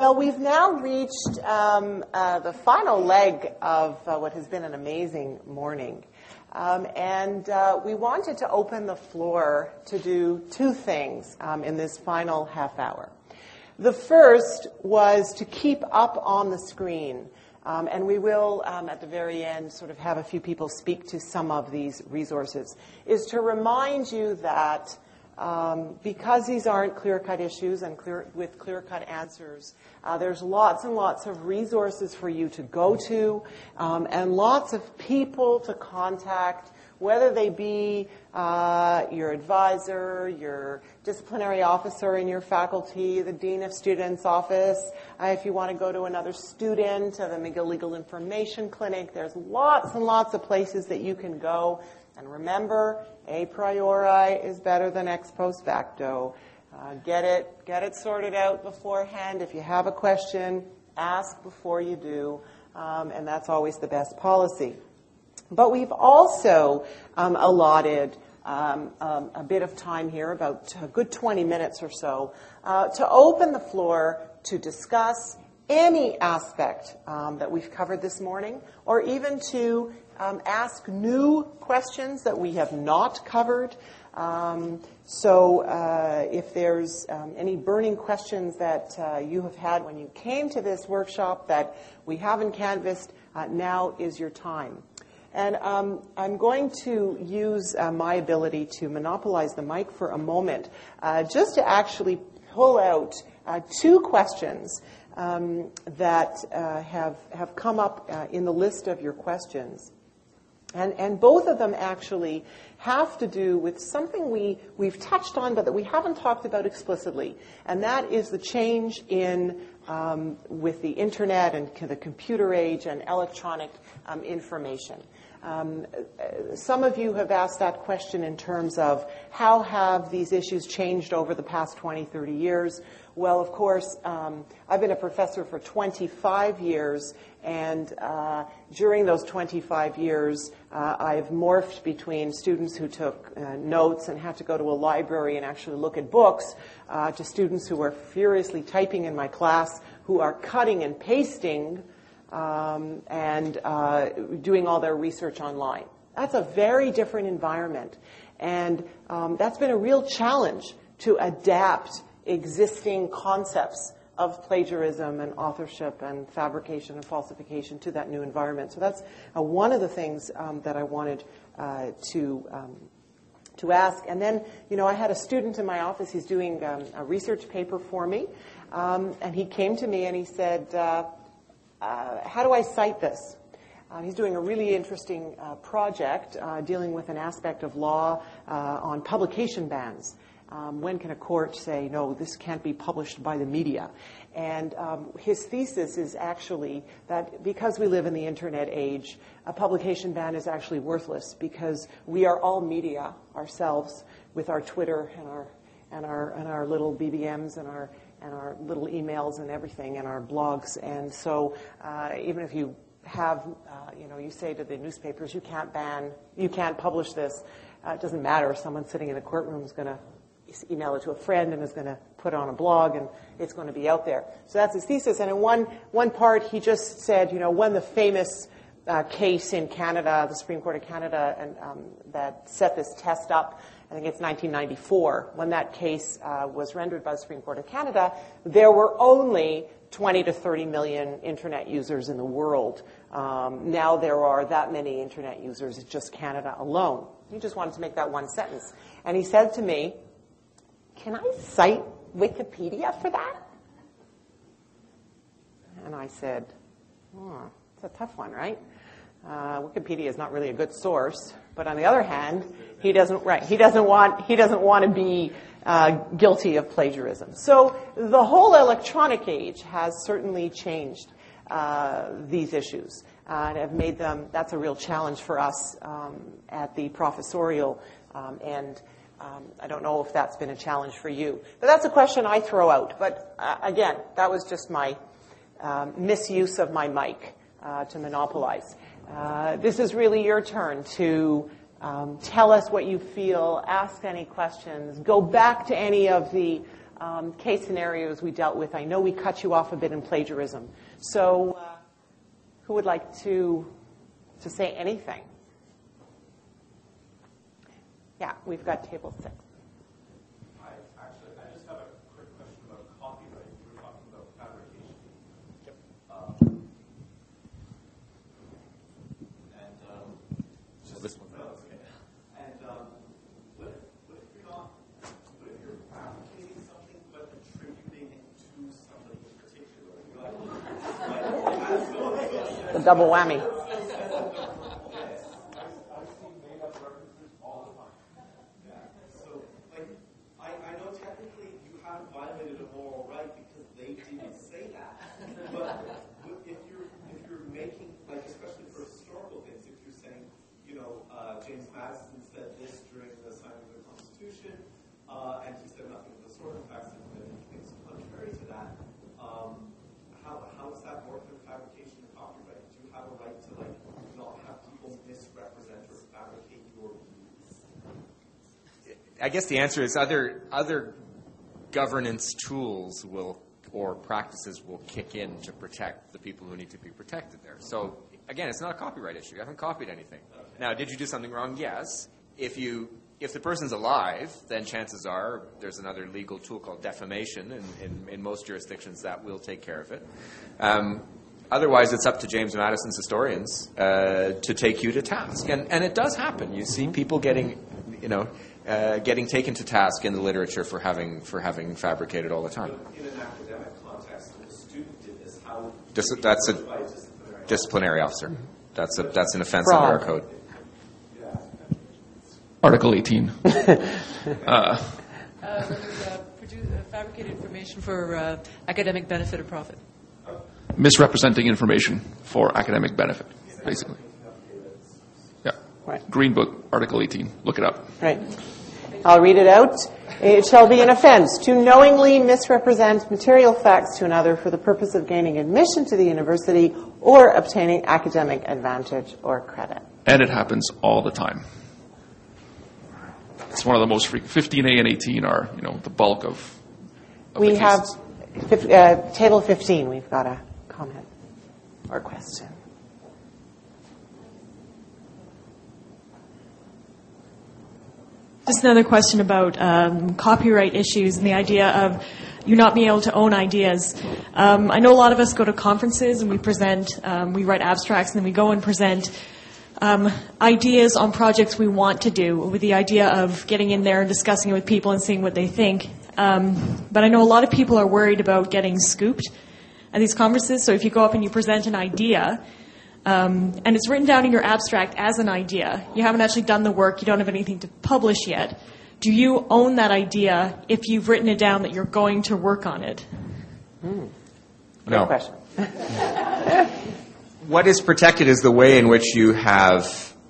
Well, we've now reached the final leg of what has been an amazing morning. We wanted to open the floor to do two things in this final half hour. The first was to keep up on the screen, and we will, at the very end, sort of have a few people speak to some of these resources, is to remind you that because these aren't clear-cut issues and with clear-cut answers, there's lots and lots of resources for you to go to and lots of people to contact, whether they be your advisor, your disciplinary officer in your faculty, the dean of students' office. If you want to go to another student, the McGill Legal Information Clinic, there's lots and lots of places that you can go. And remember, a priori is better than ex post facto. Get it sorted out beforehand. If you have a question, ask before you do, and that's always the best policy. But we've also allotted a bit of time here, about a good 20 minutes or so, to open the floor to discuss any aspect that we've covered this morning, or even to ask new questions that we have not covered. If there's any burning questions that you have had when you came to this workshop that we haven't canvassed, now is your time. And I'm going to use my ability to monopolize the mic for a moment, just to actually pull out two questions that have come up in the list of your questions. And both of them actually have to do with something we've touched on but that we haven't talked about explicitly, and that is the change in with the internet and the computer age and electronic information. Some of you have asked that question in terms of how have these issues changed over the past 20, 30 years. Well, of course, I've been a professor for 25 years, and during those 25 years, I've morphed between students who took notes and had to go to a library and actually look at books, to students who are furiously typing in my class, who are cutting and pasting and doing all their research online. That's a very different environment, and that's been a real challenge to adapt existing concepts of plagiarism and authorship and fabrication and falsification to that new environment. So that's one of the things that I wanted to ask. And then, I had a student in my office. He's doing a research paper for me, and he came to me and he said, how do I cite this? He's doing a really interesting project dealing with an aspect of law on publication bans. When can a court say, no, this can't be published by the media? And his thesis is actually that because we live in the internet age, a publication ban is actually worthless because we are all media ourselves with our Twitter and our little BBMs and our little emails and everything and our blogs. And so even if you have, you say to the newspapers, you can't publish this, it doesn't matter. Someone sitting in a courtroom is going to email it to a friend and is going to put it on a blog and it's going to be out there. So that's his thesis. And in one part, he just said, when the famous case in Canada, the Supreme Court of Canada, and that set this test up, I think it's 1994, when that case was rendered by the Supreme Court of Canada, there were only 20 to 30 million internet users in the world. Now there are that many internet users, it's just Canada alone. He just wanted to make that one sentence. And he said to me, can I cite Wikipedia for that? And I said, it's a tough one, right? Wikipedia is not really a good source, but on the other hand, he doesn't want to be guilty of plagiarism. So the whole electronic age has certainly changed these issues and have made them. That's a real challenge for us at the professorial end. I don't know if that's been a challenge for you. But that's a question I throw out. But again, that was just my misuse of my mic to monopolize. This is really your turn to tell us what you feel, ask any questions, go back to any of the case scenarios we dealt with. I know we cut you off a bit in plagiarism. So who would like to say anything? Yeah, we've got table 6. I just have a quick question about copyright. We were talking about fabrication. Yep. So this one. Okay. And what if you're not? What if you're fabricating something but attributing it to somebody in particular? The double whammy. Violated a moral right because they didn't say that. But if you're making, like, especially for historical things, if you're saying, James Madison said this during the signing of the Constitution, and he said nothing of the sort. In fact, said many things contrary to that. How does that work in fabrication and copyright? Do you have a right to not have people misrepresent or fabricate your views? I guess the answer is other governance tools or practices will kick in to protect the people who need to be protected there. So again, it's not a copyright issue. You haven't copied anything. Now, did you do something wrong? Yes. If the person's alive, then chances are there's another legal tool called defamation, and in most jurisdictions that will take care of it. Otherwise, it's up to James Madison's historians to take you to task, and it does happen. You see people getting taken to task in the literature for having fabricated all the time. In an academic context, if a student did this, how that's a disciplinary officer. That's an offense under our code. Article 18. Fabricate information for academic benefit or profit. Misrepresenting information for academic benefit, basically. Yeah. Right. Green Book, Article 18. Look it up. Right. I'll read it out. It shall be an offense to knowingly misrepresent material facts to another for the purpose of gaining admission to the university or obtaining academic advantage or credit. And it happens all the time. It's one of the most frequent. 15A and 18 are, the bulk of we the cases. have table 15. We've got a comment or question. Just another question about copyright issues and the idea of you not being able to own ideas. I know a lot of us go to conferences and we present, we write abstracts, and then we go and present ideas on projects we want to do with the idea of getting in there and discussing it with people and seeing what they think. But I know a lot of people are worried about getting scooped at these conferences. So if you go up and you present an idea, and it's written down in your abstract as an idea, you haven't actually done the work, you don't have anything to publish yet, do you own that idea if you've written it down that you're going to work on it? No. Good question. What is protected is the way in which you have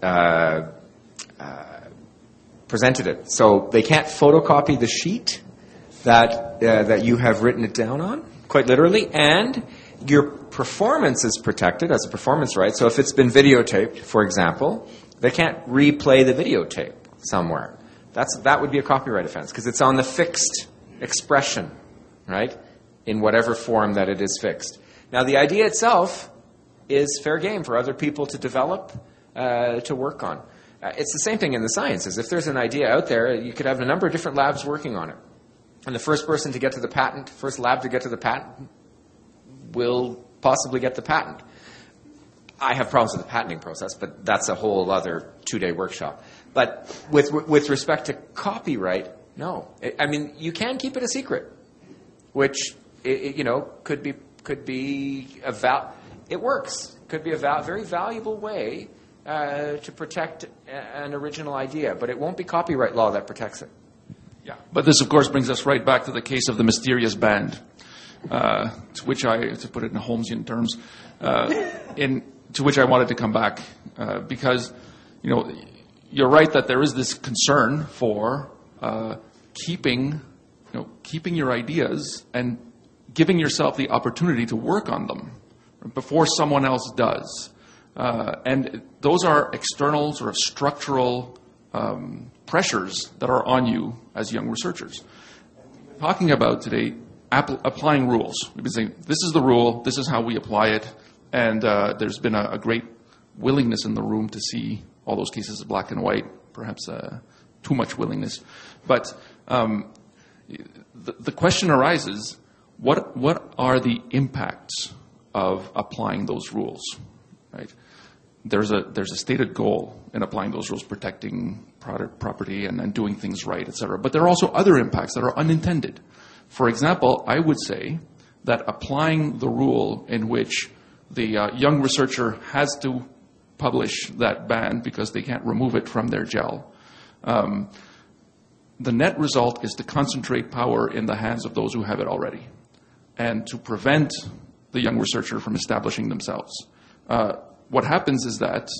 presented it. So they can't photocopy the sheet that you have written it down on, quite literally, and your performance is protected as a performance right. So if it's been videotaped, for example, they can't replay the videotape somewhere. That would be a copyright offense because it's on the fixed expression, right, in whatever form that it is fixed. Now, the idea itself is fair game for other people to develop, to work on. It's the same thing in the sciences. If there's an idea out there, you could have a number of different labs working on it. And the first person to get to the patent, first lab to get to the patent, will possibly get the patent. I have problems with the patenting process, but that's a whole other 2-day workshop. But with respect to copyright, no. You can keep it a secret, which could be it works. Could be a very valuable way to protect an original idea, but it won't be copyright law that protects it. Yeah, but this, of course, brings us right back to the case of the mysterious band, to which to put it in Holmesian terms, to which I wanted to come back because, you're right that there is this concern for keeping your ideas and giving yourself the opportunity to work on them before someone else does. And those are external sort of structural pressures that are on you as young researchers. talking about today applying rules. We've been saying, this is the rule, this is how we apply it, and there's been a great willingness in the room to see all those cases of black and white, perhaps too much willingness. But the question arises, what are the impacts of applying those rules, right? There's a stated goal in applying those rules, protecting property and doing things right, et cetera. But there are also other impacts that are unintended. For example, I would say that applying the rule in which the young researcher has to publish that band because they can't remove it from their gel, the net result is to concentrate power in the hands of those who have it already, and to prevent the young researcher from establishing themselves. What happens is that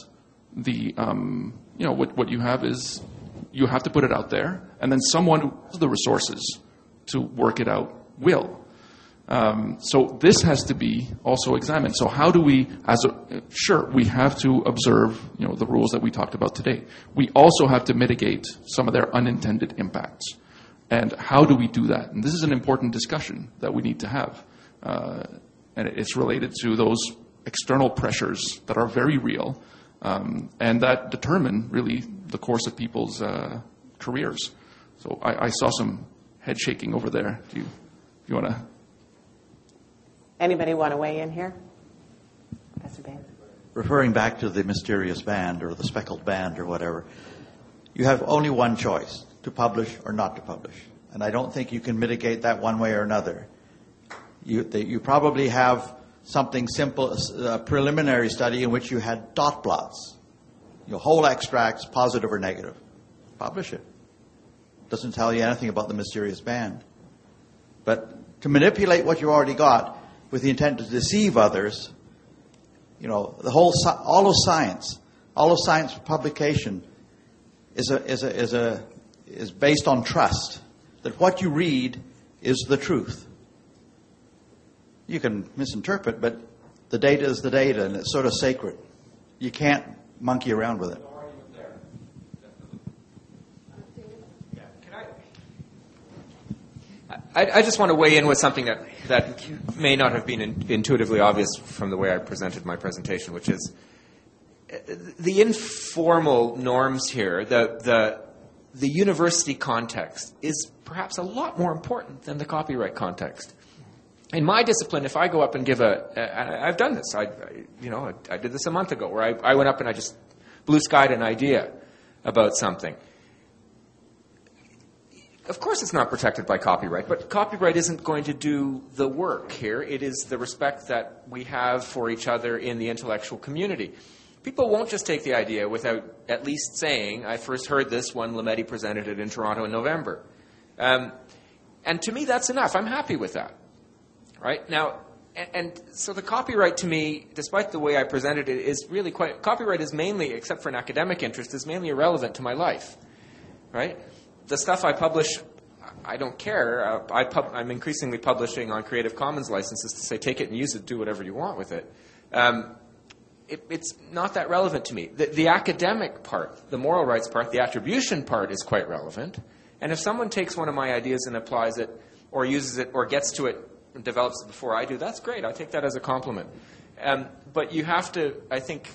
what you have is you have to put it out there, and then someone who has the resources to work it out will. So this has to be also examined. So how do we, we have to observe, the rules that we talked about today. We also have to mitigate some of their unintended impacts. And how do we do that? And this is an important discussion that we need to have. And it's related to those external pressures that are very real, and that determine really the course of people's careers. So I saw some head shaking over there. Do you want to? Anybody want to weigh in here? Professor Bain. Referring back to the mysterious band or the speckled band or whatever, you have only one choice, to publish or not to publish. And I don't think you can mitigate that one way or another. You probably have something simple, a preliminary study in which you had dot plots, whole extracts, positive or negative. Publish it. Doesn't tell you anything about the mysterious band. But to manipulate what you already got with the intent to deceive others, all of science publication is based on trust, that what you read is the truth. You can misinterpret, but the data is the data, and it's sort of sacred. You can't monkey around with it. I just want to weigh in with something that may not have been intuitively obvious from the way I presented my presentation, which is the informal norms here, the university context is perhaps a lot more important than the copyright context. In my discipline, if I go up and give I've done this. I did this a month ago, where I went up and I just blue skied an idea about something. Of course, it's not protected by copyright, but copyright isn't going to do the work here. It is the respect that we have for each other in the intellectual community. People won't just take the idea without at least saying, I first heard this when Lametti presented it in Toronto in November. And to me, that's enough. I'm happy with that. Right? Now, and so the copyright to me, despite the way I presented it, is really copyright is mainly, except for an academic interest, is mainly irrelevant to my life. Right? The stuff I publish, I don't care. I'm increasingly publishing on Creative Commons licenses to say, take it and use it, do whatever you want with it. It's not that relevant to me. The academic part, the moral rights part, the attribution part is quite relevant. And if someone takes one of my ideas and applies it, or uses it, or gets to it, and develops it before I do, that's great. I take that as a compliment. But you have to, I think,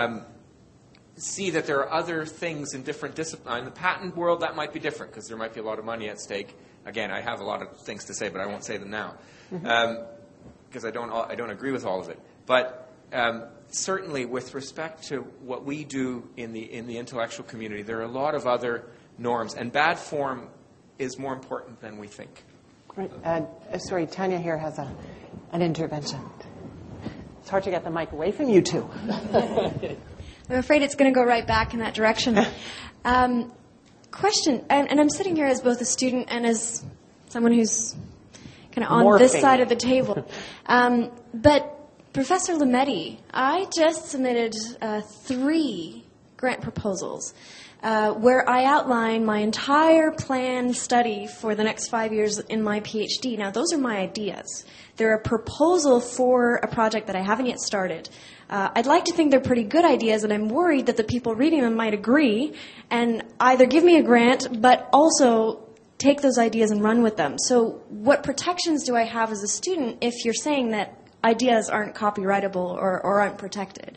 see that there are other things in different disciplines. In the patent world, that might be different because there might be a lot of money at stake. Again, I have a lot of things to say, but I won't say them now because I don't agree with all of it. But certainly, with respect to what we do in the intellectual community, there are a lot of other norms, and bad form is more important than we think. Right. Sorry, Tanya here has an intervention. It's hard to get the mic away from you two. I'm afraid it's going to go right back in that direction. Question, and I'm sitting here as both a student and as someone who's kind of on this side of the table. But Professor Lametti, I just submitted 3 grant proposals where I outline my entire planned study for the next 5 years in my PhD. Now, those are my ideas. They're a proposal for a project that I haven't yet started. I'd like to think they're pretty good ideas, and I'm worried that the people reading them might agree and either give me a grant, but also take those ideas and run with them. So what protections do I have as a student if you're saying that ideas aren't copyrightable or aren't protected?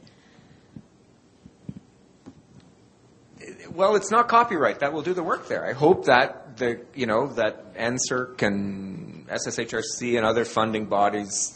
Well, it's not copyright. That will do the work there. I hope that that NSERC and SSHRC and other funding bodies,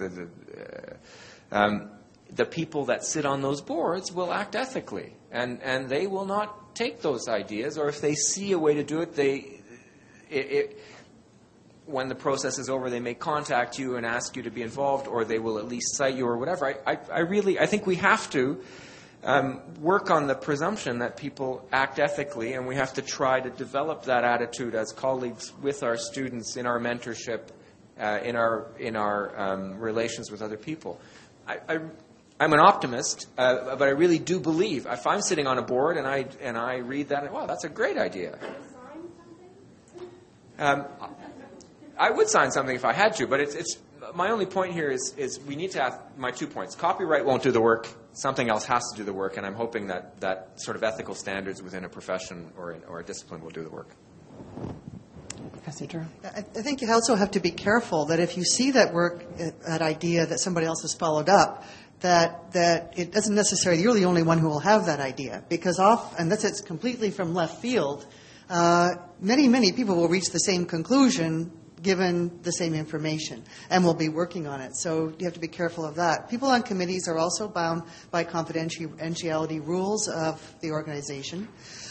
the people that sit on those boards will act ethically, and they will not take those ideas, or if they see a way to do it, when the process is over, they may contact you and ask you to be involved, or they will at least cite you or whatever. I think we have to work on the presumption that people act ethically, and we have to try to develop that attitude as colleagues with our students in our mentorship, in our relations with other people. I'm an optimist, but I really do believe if I'm sitting on a board and I read that, wow, that's a great idea. I would sign something if I had to, but it's my only point here is we need to have my 2 points. Copyright won't do the work. Something else has to do the work, and I'm hoping that sort of ethical standards within a profession or a discipline will do the work. Professor Durham? I think you also have to be careful that if you see that work, that idea that somebody else has followed up, that it doesn't necessarily, you're the only one who will have that idea. Because unless it's completely from left field, many people will reach the same conclusion given the same information and will be working on it. So you have to be careful of that. People on committees are also bound by confidentiality rules of the organization.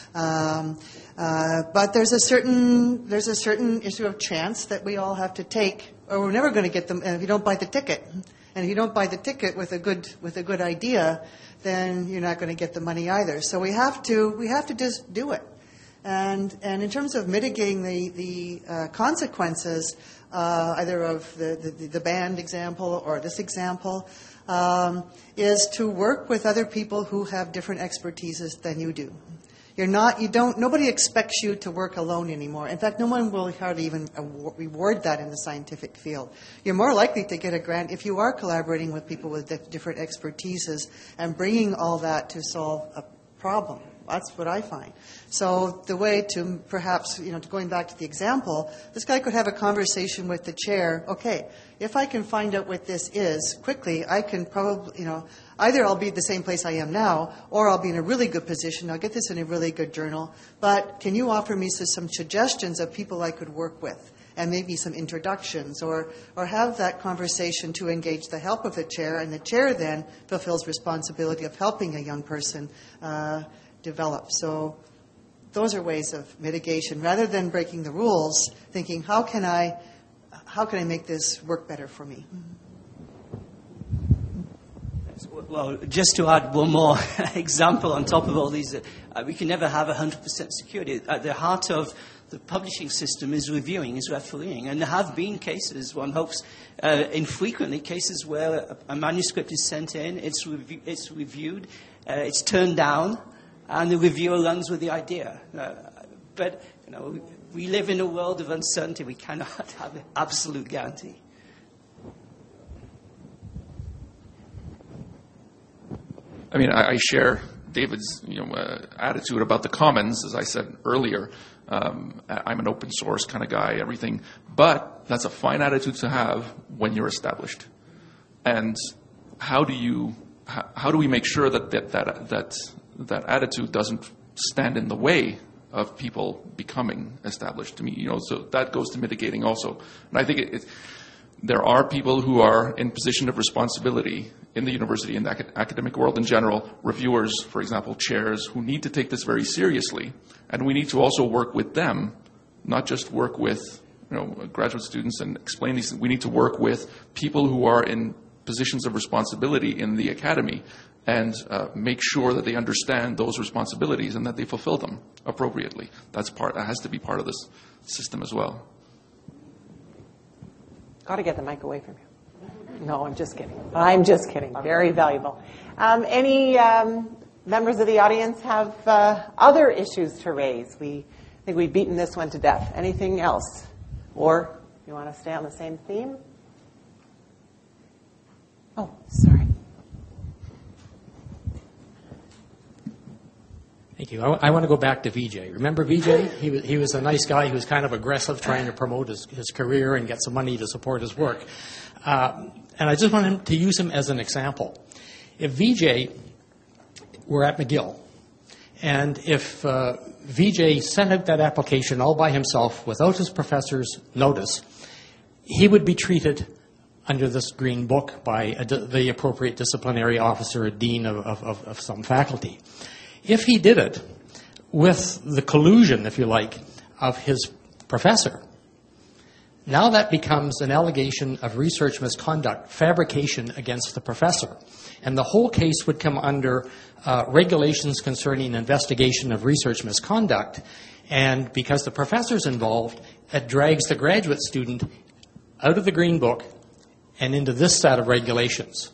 But there's a certain issue of chance that we all have to take, or we're never going to get them if you don't buy the ticket. And if you don't buy the ticket with a good idea, then you're not going to get the money either. So we have to just do it. And in terms of mitigating the consequences, either of the band example or this example, is to work with other people who have different expertises than you do. Nobody expects you to work alone anymore. In fact, no one will hardly even reward that in the scientific field. You're more likely to get a grant if you are collaborating with people with different expertises and bringing all that to solve a problem. That's what I find. So the way to perhaps, going back to the example, this guy could have a conversation with the chair. Okay, if I can find out what this is quickly, I can probably, either I'll be at the same place I am now, or I'll be in a really good position. I'll get this in a really good journal. But can you offer me some suggestions of people I could work with? And maybe some introductions, or have that conversation to engage the help of the chair, and the chair then fulfills responsibility of helping a young person develop. So those are ways of mitigation. Rather than breaking the rules, thinking, how can I make this work better for me? Well, just to add one more example on top of all these, we can never have 100% security. At the heart of the publishing system is refereeing. And there have been cases, one hopes, infrequently, cases where a manuscript is sent in, it's reviewed, it's turned down, and the reviewer runs with the idea. But we live in a world of uncertainty. We cannot have an absolute guarantee. I mean, I share David's attitude about the commons, as I said earlier. I'm an open source kind of guy, everything. But that's a fine attitude to have when you're established. And how do we make sure that attitude doesn't stand in the way of people becoming established? To me, so that goes to mitigating also. And I think there are people who are in position of responsibility in the university, in the academic world in general, reviewers, for example, chairs, who need to take this very seriously. And we need to also work with them, not just work with graduate students and explain these things. We need to work with people who are in positions of responsibility in the academy and make sure that they understand those responsibilities and that they fulfill them appropriately. That has to be part of this system as well. Got to get the mic away from you. No, I'm just kidding. Very valuable. Any members of the audience have other issues to raise? I think we've beaten this one to death. Anything else? Or you want to stay on the same theme? Oh, sorry. Thank you. I want to go back to Vijay. Remember Vijay? He was a nice guy who was kind of aggressive, trying to promote his career and get some money to support his work. And I just want him to use him as an example. If Vijay were at McGill, and if Vijay sent out that application all by himself without his professor's notice, he would be treated under this green book by the appropriate disciplinary officer, a dean of some faculty. If he did it with the collusion, if you like, of his professor, now that becomes an allegation of research misconduct, fabrication against the professor. And the whole case would come under regulations concerning investigation of research misconduct. And because the professor's involved, it drags the graduate student out of the green book and into this set of regulations.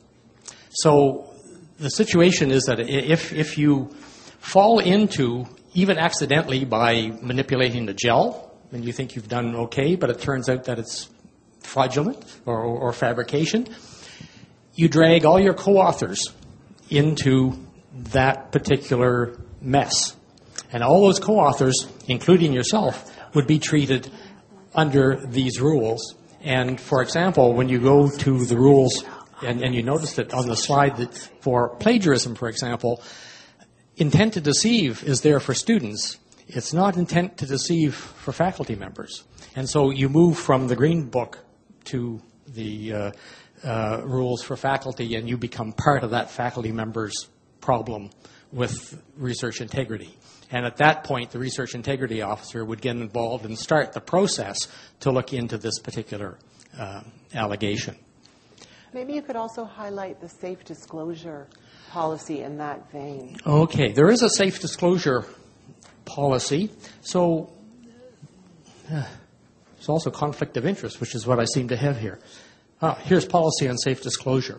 So the situation is that if you fall into, even accidentally by manipulating the gel, and you think you've done okay, but it turns out that it's fraudulent or fabrication, you drag all your co-authors into that particular mess. And all those co-authors, including yourself, would be treated under these rules. And, for example, when you go to the rules, and you noticed it on the slide that for plagiarism, for example, intent to deceive is there for students. It's not intent to deceive for faculty members. And so you move from the green book to the rules for faculty, and you become part of that faculty member's problem with research integrity. And at that point, the research integrity officer would get involved and start the process to look into this particular allegation. Maybe you could also highlight the safe disclosure policy in that vein. Okay, there is a safe disclosure policy. So there's also conflict of interest, which is what I seem to have here. Here's policy on safe disclosure.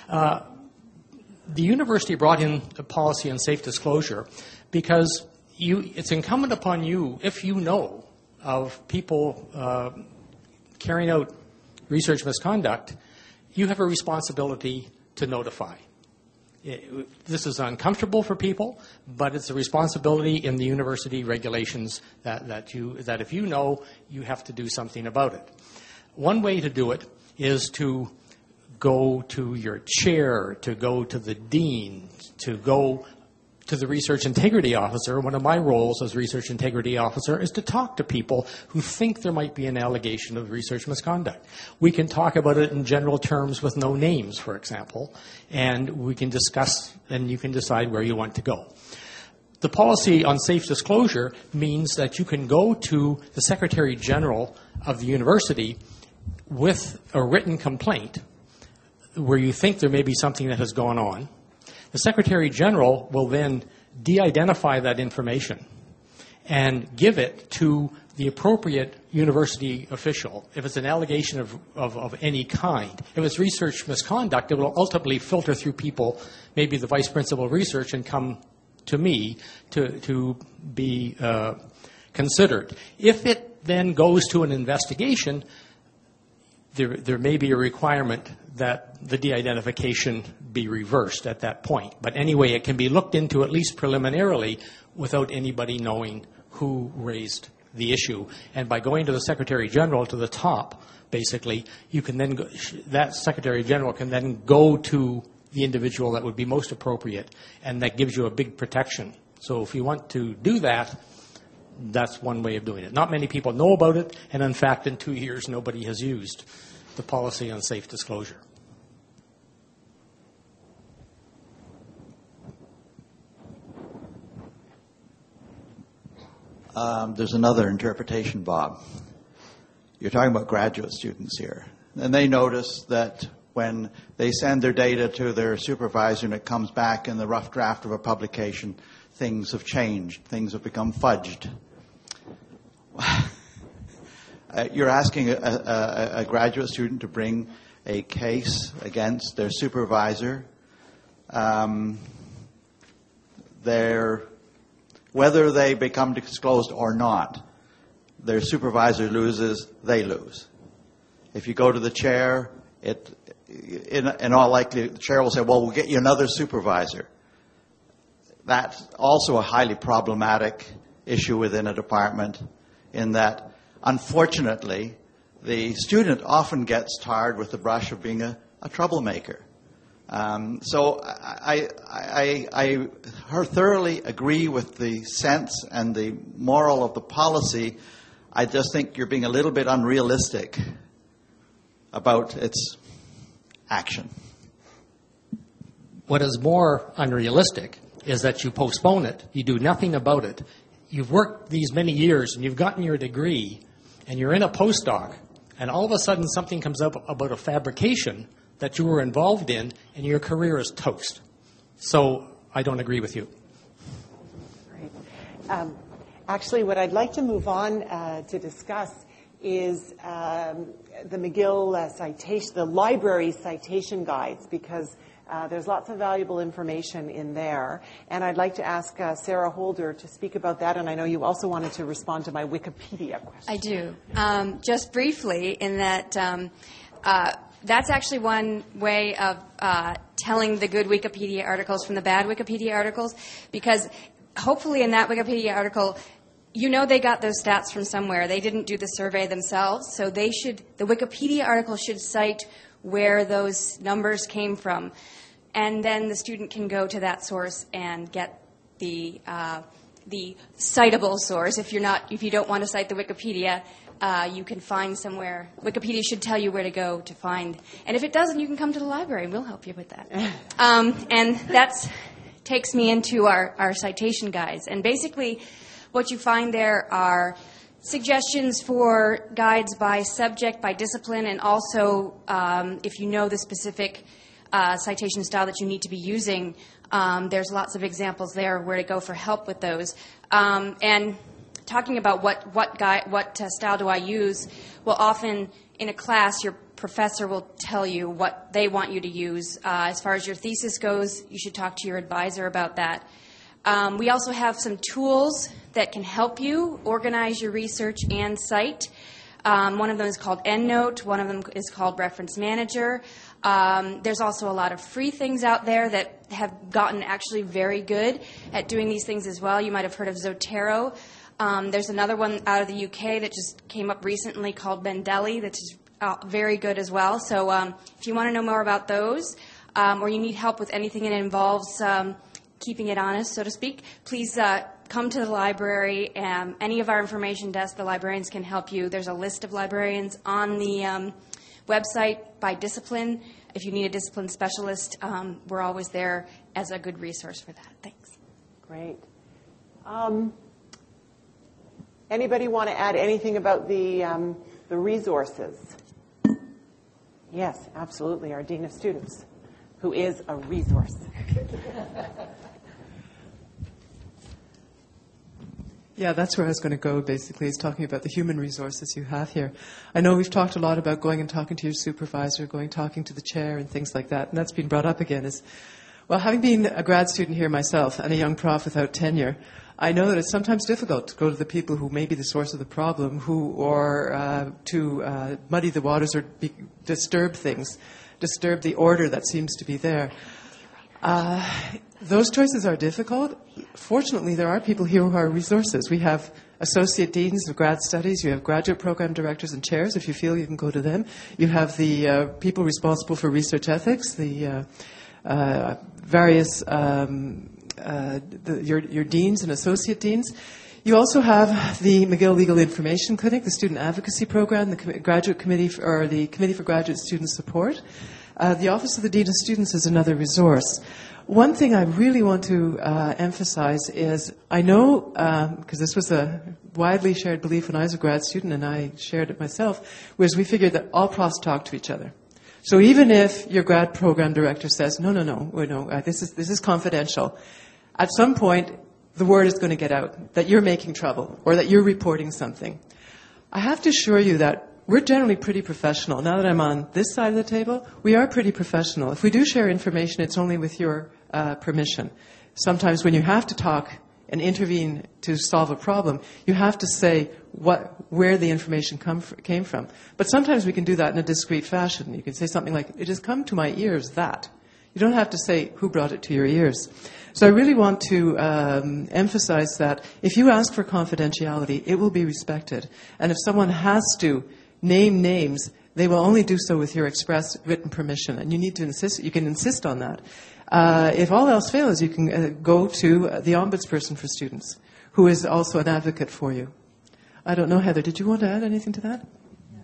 The university brought in a policy on safe disclosure because it's incumbent upon you, if you know of people carrying out research misconduct, you have a responsibility to notify. This is uncomfortable for people, but it's a responsibility in the university regulations that if you know, you have to do something about it. One way to do it is to go to your chair, to go to the dean, to go to the research integrity officer. One of my roles as research integrity officer is to talk to people who think there might be an allegation of research misconduct. We can talk about it in general terms with no names, for example, and we can discuss, and you can decide where you want to go. The policy on safe disclosure means that you can go to the Secretary General of the university with a written complaint where you think there may be something that has gone on. The Secretary General will then de-identify that information and give it to the appropriate university official. If it's an allegation of any kind, if it's research misconduct, it will ultimately filter through people, maybe the vice principal of research, and come to me to be considered. If it then goes to an investigation, there may be a requirement that the de-identification be reversed at that point. But anyway, it can be looked into at least preliminarily without anybody knowing who raised the issue. And by going to the Secretary General, to the top, basically, you can then that Secretary General can then go to the individual that would be most appropriate, and that gives you a big protection. So if you want to do that, that's one way of doing it. Not many people know about it, and in fact, in 2 years, nobody has used the policy on safe disclosure. There's another interpretation, Bob. You're talking about graduate students here. And they notice that when they send their data to their supervisor and it comes back in the rough draft of a publication, things have changed. Things have become fudged. You're asking a graduate student to bring a case against their supervisor. Whether they become disclosed or not, their supervisor loses, they lose. If you go to the chair, in all likelihood, the chair will say, well, we'll get you another supervisor. that's also a highly problematic issue within a department, in that, unfortunately, the student often gets tarred with the brush of being a troublemaker. So I thoroughly agree with the sense and the moral of the policy. I just think you're being a little bit unrealistic about its action. What is more unrealistic is that you postpone it, you do nothing about it. You've worked these many years and you've gotten your degree and you're in a postdoc, and all of a sudden something comes up about a fabrication that you were involved in and your career is toast. So I don't agree with you. Great. Actually, what I'd like to move on to discuss is the McGill citation, the library citation guides, because there's lots of valuable information in there. And I'd like to ask Sarah Holder to speak about that. And I know you also wanted to respond to my Wikipedia question. I do. Just briefly, in that that's actually one way of telling the good Wikipedia articles from the bad Wikipedia articles, because hopefully in that Wikipedia article, you know they got those stats from somewhere. They didn't do the survey themselves, so the Wikipedia article should cite where those numbers came from. And then the student can go to that source and get the citable source. If you don't want to cite the Wikipedia, you can find somewhere. Wikipedia should tell you where to go to find. And if it doesn't, you can come to the library and we'll help you with that. And that takes me into our citation guides. And basically, what you find there are suggestions for guides by subject, by discipline, and also if you know the specific citation style that you need to be using, there's lots of examples there where to go for help with those. And talking about what style do I use, well, often in a class, your professor will tell you what they want you to use. As far as your thesis goes, you should talk to your advisor about that. We also have some tools that can help you organize your research and cite. One of them is called EndNote. One of them is called Reference Manager. There's also a lot of free things out there that have gotten actually very good at doing these things as well. You might have heard of Zotero. There's another one out of the UK that just came up recently called Mendeley that's very good as well. So if you want to know more about those, or you need help with anything that involves keeping it honest, so to speak, please come to the library. Any of our information desks, the librarians can help you. There's a list of librarians on the website by discipline. If you need a discipline specialist, we're always there as a good resource for that. Thanks. Great. Anybody want to add anything about the resources? Yes, absolutely. Our Dean of Students, who is a resource. Yeah, that's where I was going to go, basically, is talking about the human resources you have here. I know we've talked a lot about going and talking to your supervisor, talking to the chair and things like that, and that's been brought up again. Well, having been a grad student here myself and a young prof without tenure, I know that it's sometimes difficult to go to the people who may be the source of the problem, or to muddy the waters or disturb things, disturb the order that seems to be there. Those choices are difficult. Fortunately, there are people here who are resources. We have associate deans of grad studies. You have graduate program directors and chairs. If you feel, you can go to them. You have the people responsible for research ethics, the various your deans and associate deans. You also have the McGill Legal Information Clinic, the Student Advocacy Program, the Graduate Committee or the Committee for Graduate Student Support. The Office of the Dean of Students is another resource. One thing I really want to emphasize is, I know, because this was a widely shared belief when I was a grad student, and I shared it myself, was we figured that all profs talk to each other. So even if your grad program director says, no, this is confidential, at some point the word is going to get out that you're making trouble or that you're reporting something. I have to assure you that we're generally pretty professional. Now that I'm on this side of the table, we are pretty professional. If we do share information, it's only with your permission. Sometimes when you have to talk and intervene to solve a problem, you have to say where the information came from. But sometimes we can do that in a discreet fashion. You can say something like, it has come to my ears that. You don't have to say who brought it to your ears. So I really want to emphasize that if you ask for confidentiality, it will be respected. And if someone has to name names, they will only do so with your express written permission. And you need to insist, you can insist on that. If all else fails, you can go to the ombudsperson for students, who is also an advocate for you. I don't know, Heather, did you want to add anything to that?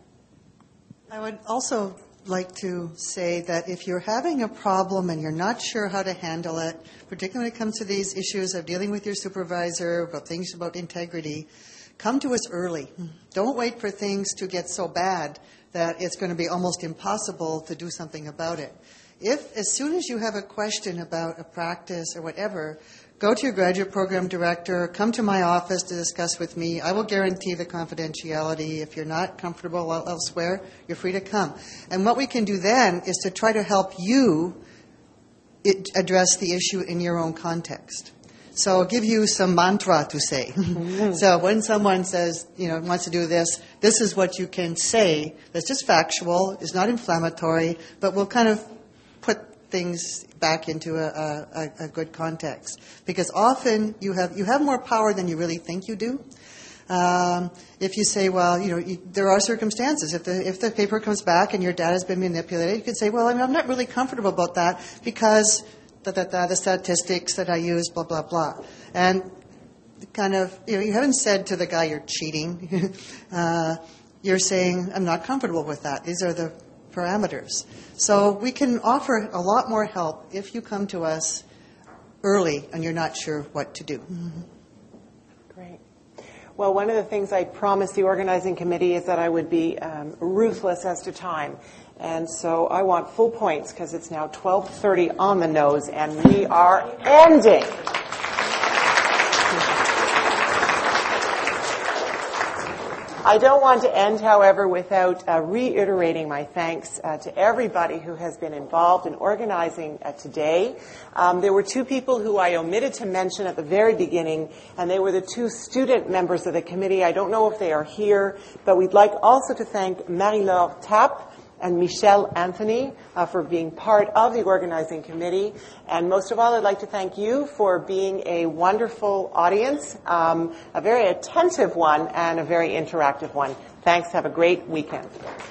I would also like to say that if you're having a problem and you're not sure how to handle it, particularly when it comes to these issues of dealing with your supervisor, about things about integrity, come to us early. Don't wait for things to get so bad that it's going to be almost impossible to do something about it. If, as soon as you have a question about a practice or whatever, go to your graduate program director, come to my office to discuss with me. I will guarantee the confidentiality. If you're not comfortable elsewhere, you're free to come. And what we can do then is to try to help you address the issue in your own context. So I'll give you some mantra to say. So when someone says, wants to do this, this is what you can say that's just factual, is not inflammatory, but will kind of put things back into a good context. Because often you have more power than you really think you do. If you say, well, there are circumstances. If the paper comes back and your data has been manipulated, you could say, well, I'm not really comfortable about that because the statistics that I use, blah, blah, blah. And kind of, you haven't said to the guy you're cheating. You're saying, I'm not comfortable with that. These are the parameters. So we can offer a lot more help if you come to us early and you're not sure what to do. Great. Well, one of the things I promised the organizing committee is that I would be ruthless as to time. And so I want full points because it's now 12:30 on the nose and we are ending. I don't want to end, however, without reiterating my thanks to everybody who has been involved in organizing today. There were two people who I omitted to mention at the very beginning, and they were the two student members of the committee. I don't know if they are here, but we'd like also to thank Marie-Laure Tapp and Michelle Anthony for being part of the organizing committee. And most of all, I'd like to thank you for being a wonderful audience, a very attentive one and a very interactive one. Thanks. Have a great weekend.